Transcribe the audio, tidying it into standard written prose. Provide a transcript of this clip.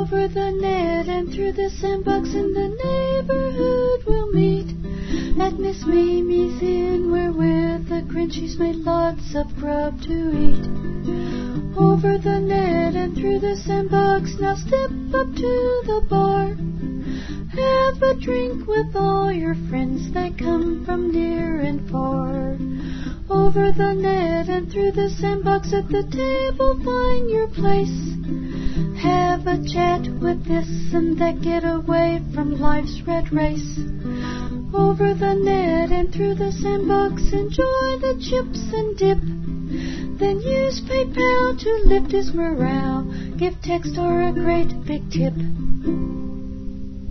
Over the net and through the sandbox in the neighborhood we'll meet. At Miss Mimi's Inn, where with a grin she's made lots of grub to eat. Over the net and through the sandbox, now step up to the bar. Have a drink with all your friends, they come from near and far. Over the net and through the sandbox, at the table find your place. Have a chat with this and that, get away from life's red race. Over the net and through the sandbox, enjoy the chips and dip. Then use PayPal to lift his morale. Give text or a great big tip.